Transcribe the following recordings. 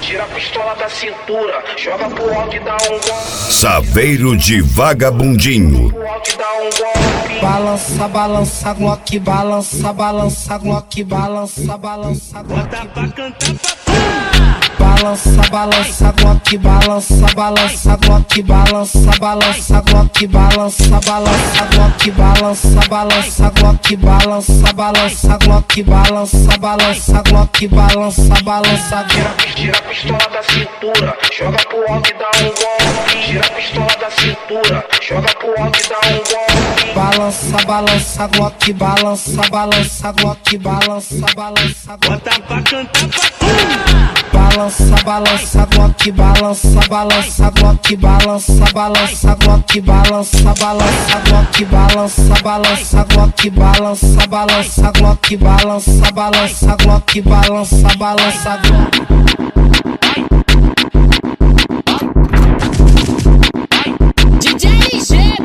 Tira a pistola da cintura, joga pro alto e dá um golpe. Saveiro de Vagabundinho. Pro alto e dá um golpe. Balança, balança, Glock, balança, balança, Glock, balança, balança, Bota pra cantar balança, balança, Glock, balança, balança, Glock, balança, balança, Glock, balança, balança, Glock, balança, balança, Glock, balança, balança, Glock, balança, balança, Glock, balança, balança. Tira a pistola da cintura, joga pro alto e dá um golpe. Tira a pistola da cintura, joga pro alto e dá um golpe. Balança, balança, Glock, balança, balança, Glock, balança, balança, Bota pra cantar balança, balança, Glock, balança, balança, Glock, balança, balança, Glock, balança, balança, Glock, balança, balança, Glock, balança, balança, Glock, balança, balança, Glock, balança, balança. DJ G,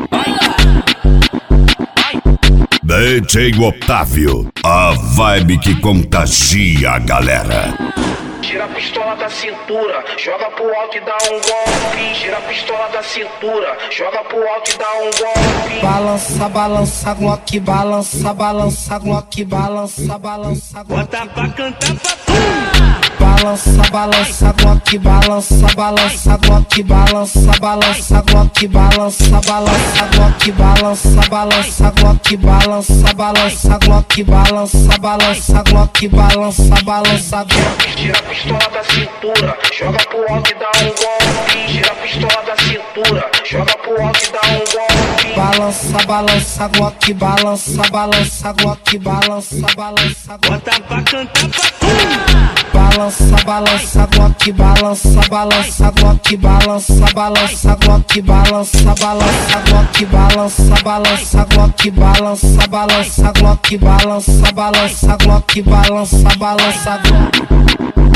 DJ Otávio, a vibe que contagia a galera. Tira a pistola da cintura, joga pro alto e dá um golpe. Tira a pistola da cintura, joga pro alto e dá um golpe. Balança, balança, Glock, balança, balança, Glock, balança, balança, Bota pra cantar balança, balança, Glock, balança, balança, Glock, balança, balança, Glock, balança, balança, Glock, balança, balança, Glock, balança, balança, Glock, balança, balança, Glock, balança, balança. Tira a pistola da cintura, joga pro alto e dá um golpe. Tira a pistola da cintura, joga pro alto e dá um golpe. Balança, balança, Glock, balança, balança, Glock, balança, balança, Bota pra cantar balança, balança, Glock, balança, balança, Glock, balança, balança, Glock, balança, balança, Glock, balança, balança, Glock, balança, balança, Glock, balança, balança, Glock, balança, balança.